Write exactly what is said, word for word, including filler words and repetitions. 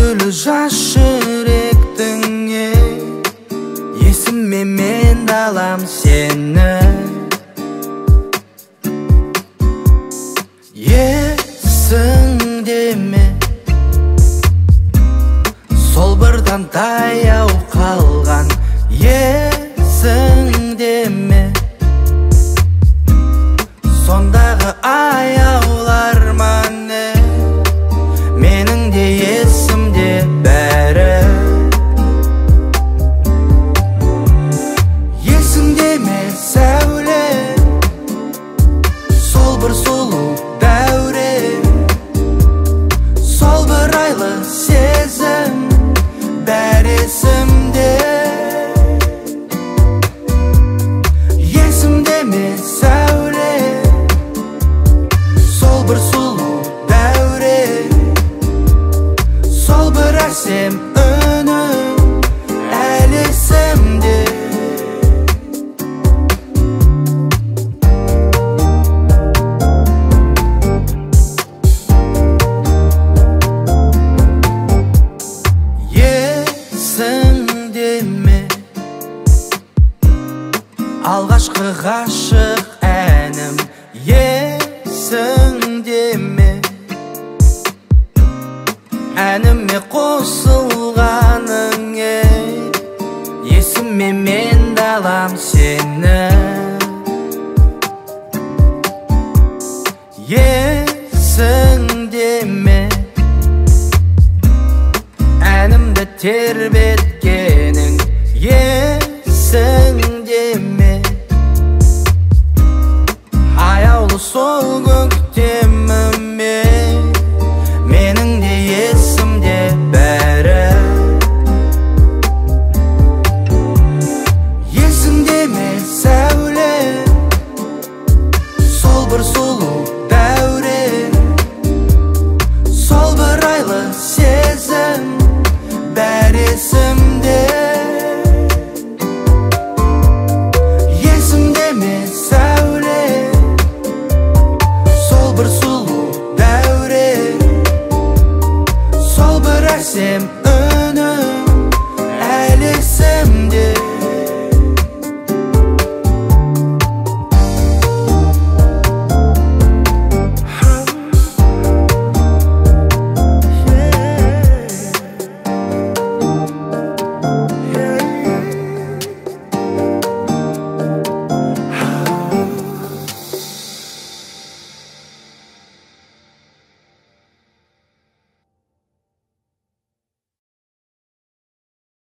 гүлі жас жүректіңе, есіме мен алам сені. Есіңде ме сол бірден таяу қалған? Есіңде ме сондағы аяулар мане? Менің де есімде бәрі. Есіңде ме сәуле сол бір сұлу дәуре, сол бір айлы сезім бәр есімде. Есімде ме сәуле сол бір сұлу дәуре, сол бір әсем үнім әлі есімде. Есіңде ме алғашқы ғашық әнім? Есіңде ме әніме қосылғаның? Есіме мен алам сені. Есіңде ме әнімді тербеткенің? Есіңде ме аяулы сол көктеміме? Менің де есімде бәрі. Есіңде ме сәуле сол бір сұлу дәуре, сол бір айлы сезім бәр есімде. Есімде ме сәуле сол бір сұлу дәуре, сол бір әсем үнім әлі есімде.